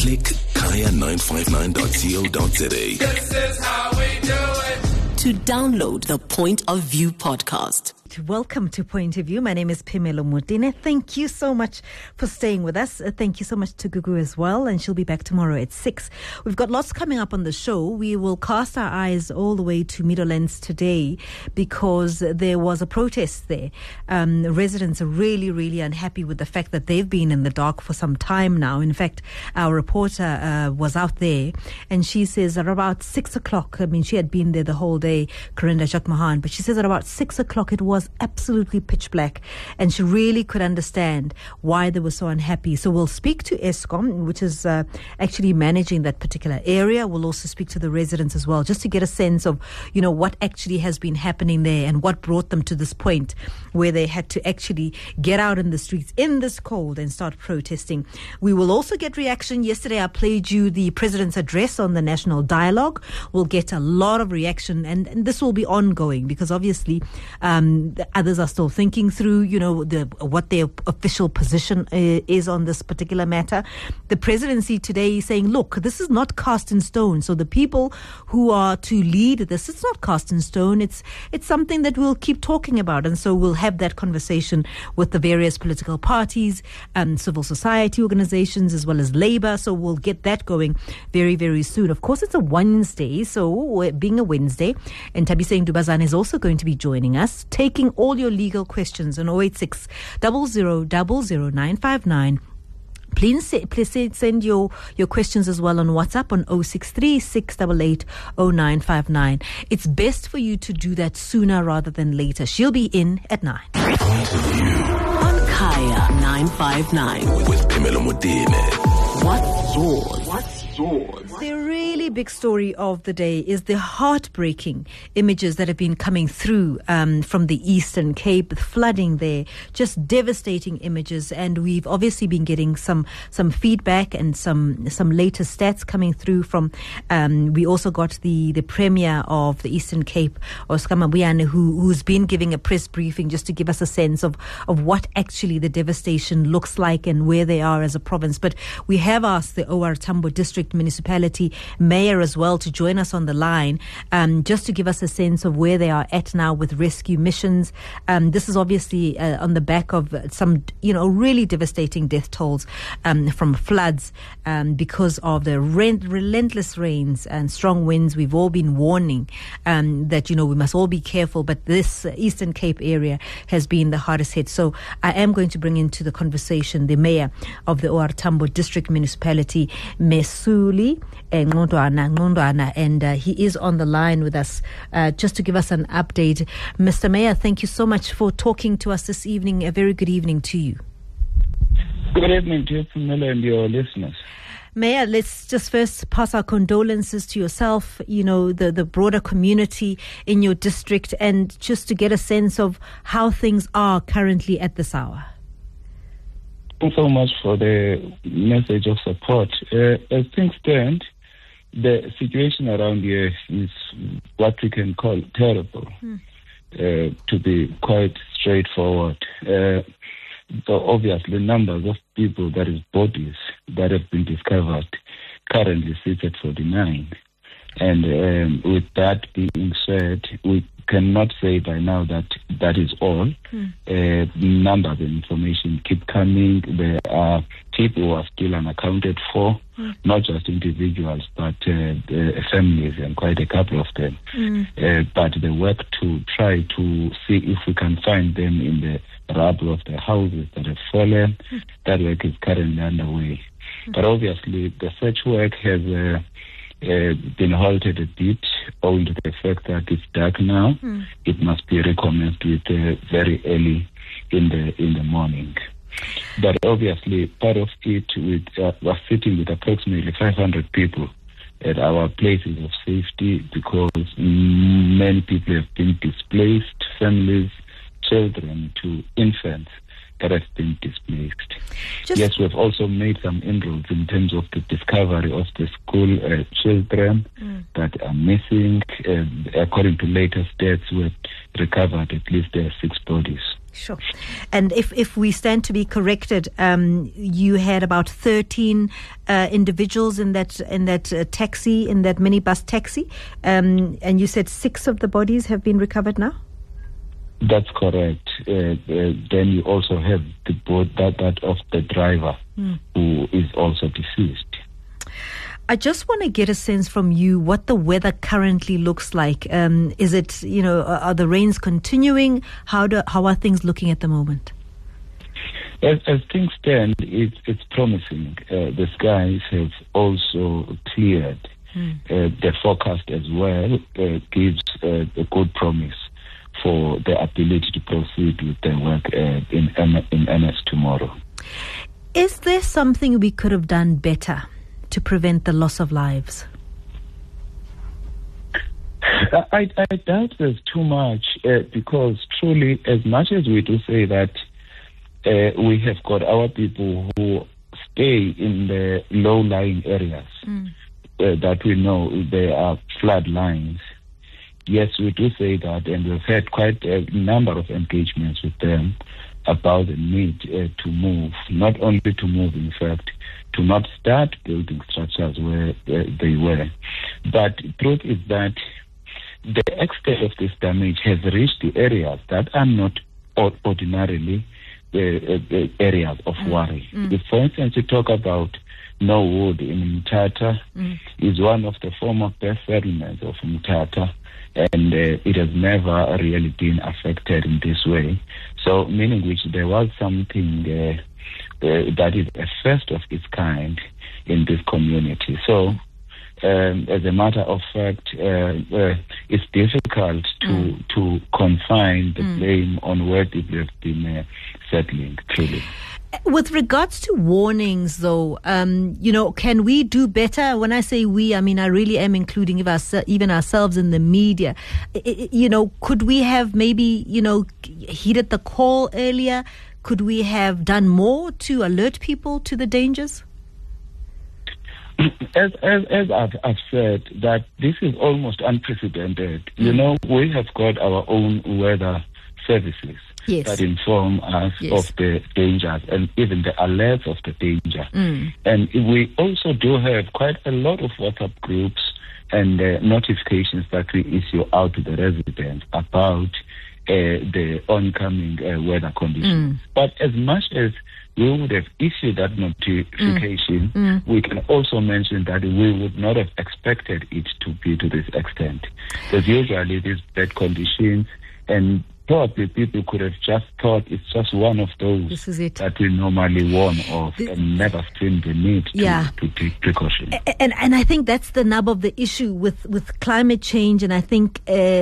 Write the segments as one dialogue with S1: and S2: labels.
S1: Click kaya959.co.za.
S2: This is how we do it.
S3: To download the Point of View podcast.
S4: Welcome to Point of View. My name is Phemelo Motene. Thank you so much for staying with us. Thank you so much to Gugu as well, and she'll be back tomorrow at 6. We've got lots coming up on the show. We will cast our eyes all the way to Meadowlands today because there was a protest there. Residents are really, really unhappy with the fact that they've been in the dark for some time now. In fact, our reporter was out there, and she says at about 6 o'clock, she had been there the whole day, Corinda Jacmahan, but she says at about 6 o'clock it was absolutely pitch black, and she really could understand why they were so unhappy. So we'll speak to Eskom, which is actually managing that particular area. We'll also speak to the residents as well, just to get a sense of, what actually has been happening there and what brought them to this point where they had to actually get out in the streets in this cold and start protesting. We will also get reaction. Yesterday I played you the President's address on the National Dialogue. We'll get a lot of reaction, and this will be ongoing because obviously others are still thinking through, what their official position is on this particular matter. The presidency today is saying, look, this is not cast in stone. So the people who are to lead this, it's not cast in stone. It's something that we'll keep talking about. And so we'll have that conversation with the various political parties, civil society organizations, as well as labor. So we'll get that going very, very soon. Of course, it's a Wednesday. So being a Wednesday, and Tabise Ndubazane is also going to be joining us, taking all your legal questions on 086 00 00959. Please send your questions as well on WhatsApp on 063 688 0959. It's best for you to do that sooner rather than later. She'll be in at 9.
S1: Point of View
S3: On Kaya 959.
S1: with Phemelo Motene.
S3: What's yours?
S4: The really big story of the day is the heartbreaking images that have been coming through from the Eastern Cape, the flooding there, just devastating images. And we've obviously been getting some feedback and some latest stats coming through from, we also got the Premier of the Eastern Cape, Oscar Mabuyane, who's been giving a press briefing just to give us a sense of what actually the devastation looks like and where they are as a province. But we have asked the OR Tambo District Municipality Mayor as well to join us on the line, just to give us a sense of where they are at now with rescue missions. This is obviously on the back of some, really devastating death tolls from floods because of the relentless rains and strong winds. We've all been warning that, we must all be careful, but this Eastern Cape area has been the hardest hit. So I am going to bring into the conversation the Mayor of the OR Tambo District Municipality, Mesuli Ngondwana, and he is on the line with us just to give us an update. Mr. Mayor, thank you so much for talking to us this evening. A very good evening to you.
S5: Good evening to you, Phemelo, and your listeners.
S4: Mayor, let's just first pass our condolences to yourself, the broader community in your district, and just to get a sense of how things are currently at this hour.
S5: Thanks so much for the message of support. As things stand, the situation around here is what we can call terrible, to be quite straightforward. So obviously, numbers of people, that is bodies, that have been discovered currently sits at 49. And with that being said, we cannot say by now that is all. Numbers and information keep coming. There are people who are still unaccounted for, not just individuals, but families, and quite a couple of them. But the work to try to see if we can find them in the rubble of the houses that have fallen, that work is currently underway. But obviously, the search work has been halted a bit owing to the fact that it's dark now. It must be recommenced with very early in the morning. But obviously, part of it, we're sitting with approximately 500 people at our places of safety because many people have been displaced, families, children to infants that have been displaced. Yes, we've also made some inroads in terms of the discovery of the school children that are missing. According to latest stats, we've recovered at least 6 bodies.
S4: Sure. And if we stand to be corrected, you had about 13 individuals in that taxi, in that minibus taxi, and you said 6 of the bodies have been recovered now?
S5: That's correct. Then you also have the boat that of the driver, who is also deceased.
S4: I just want to get a sense from you what the weather currently looks like. Is it, are the rains continuing? How are things looking at the moment?
S5: As things stand, it's promising. The skies have also cleared. The forecast as well gives a good promise for the ability to proceed with the work in earnest tomorrow.
S4: Is there something we could have done better to prevent the loss of lives?
S5: I doubt there's too much because truly, as much as we do say that we have got our people who stay in the low-lying areas that we know there are flood lines. Yes, we do say that, and we've had quite a number of engagements with them about the need to move, not only to move, in fact, to not start building structures where they were. But the truth is that the extent of this damage has reached the areas that are not ordinarily the areas of worry. If, for instance, you talk about Norwood in Mthatha, is one of the former best settlements of Mthatha, and it has never really been affected in this way. So, meaning which there was something that is a first of its kind in this community. So, as a matter of fact, it's difficult to confine the blame on where people have been settling, truly.
S4: With regards to warnings, though, can we do better? When I say we, I mean I really am including even ourselves in the media. Could we have maybe, heeded the call earlier? Could we have done more to alert people to the dangers?
S5: As I've said, that this is almost unprecedented. We have got our own weather services that inform us of the dangers and even the alerts of the danger. And we also do have quite a lot of WhatsApp groups and notifications that we issue out to the residents about the oncoming weather conditions. But as much as we would have issued that notification, we can also mention that we would not have expected it to be to this extent. Because usually these bad conditions, and probably people could have just thought it's just one of those that we normally warn of and never seen the need to take precaution.
S4: And I think that's the nub of the issue with climate change. And I think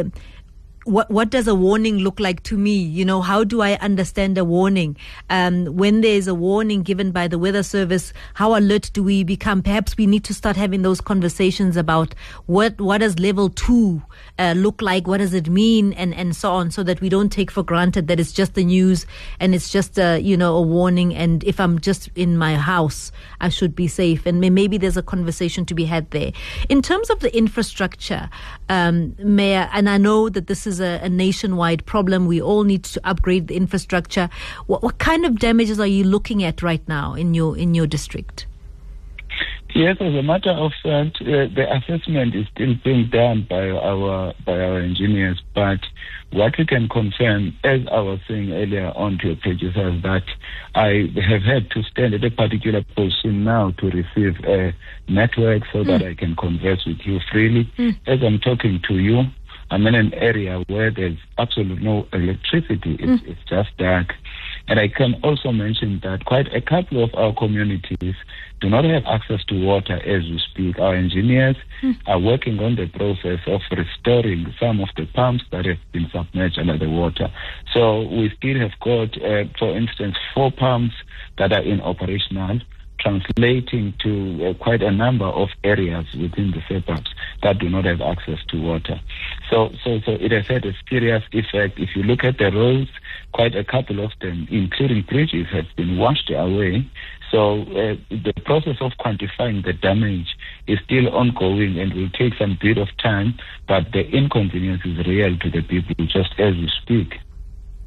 S4: what does a warning look like to me? How do I understand a warning? When there's a warning given by the weather service, how alert do we become? Perhaps we need to start having those conversations about what does level 2 look like? What does it mean? And so on, so that we don't take for granted that it's just the news and it's just a warning. And if I'm just in my house, I should be safe. And maybe there's a conversation to be had there. In terms of the infrastructure, Mayor, and I know that this is a nationwide problem. We all need to upgrade the infrastructure. What kind of damages are you looking at right now in your district?
S5: Yes, as a matter of fact, the assessment is still being done by our engineers. But what we can confirm, as I was saying earlier on to your pages, is that I have had to stand at a particular position now to receive a network so that I can converse with you freely. As I'm talking to you, I'm in an area where there's absolutely no electricity. It's just dark. And I can also mention that quite a couple of our communities do not have access to water as we speak. Our engineers are working on the process of restoring some of the pumps that have been submerged under the water. So we still have got, for instance, 4 pumps that are operational, translating to quite a number of areas within the suburbs that do not have access to water. So it has had a serious effect. If you look at the roads, quite a couple of them, including bridges, have been washed away. So the process of quantifying the damage is still ongoing and will take some bit of time, but the inconvenience is real to the people just as we speak.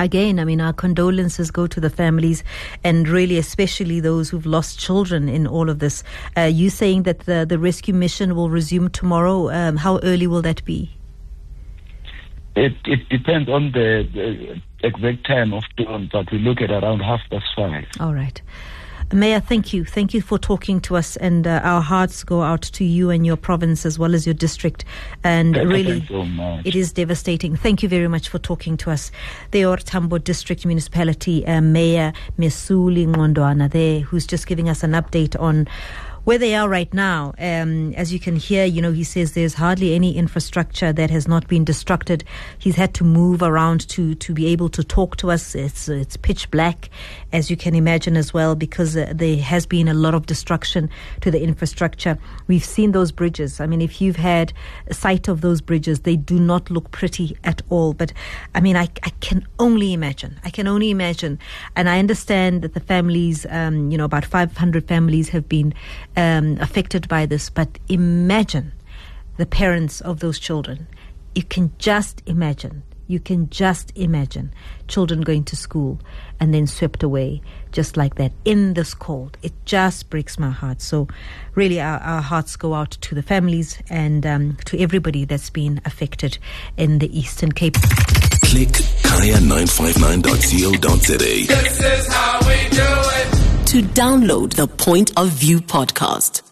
S4: Again, I mean, our condolences go to the families, and really especially those who've lost children in all of this. You saying that the rescue mission will resume tomorrow. How early will that be?
S5: It depends on the exact time of dawn, but we look at around 5:30. All
S4: right. Mayor, thank you. Thank you for talking to us, and our hearts go out to you and your province as well as your district. And really,
S5: so
S4: it is devastating. Thank you very much for talking to us. The OR Tambo District Municipality Mayor Mesuli Ngondwana there, who's just giving us an update on where they are right now. As you can hear, he says there's hardly any infrastructure that has not been destructed. He's had to move around to be able to talk to us. It's pitch black, as you can imagine as well, because there has been a lot of destruction to the infrastructure. We've seen those bridges. I mean, if you've had sight of those bridges, they do not look pretty at all. But I mean, I can only imagine. And I understand that the families, about 500 families have been affected by this, but imagine the parents of those children. You can just imagine children going to school and then swept away just like that in this cold. It just breaks my heart. So really our hearts go out to the families and to everybody that's been affected in the Eastern Cape.
S1: Click kaya959.co.za.
S2: This is how we do it.
S3: To download the Point of View podcast,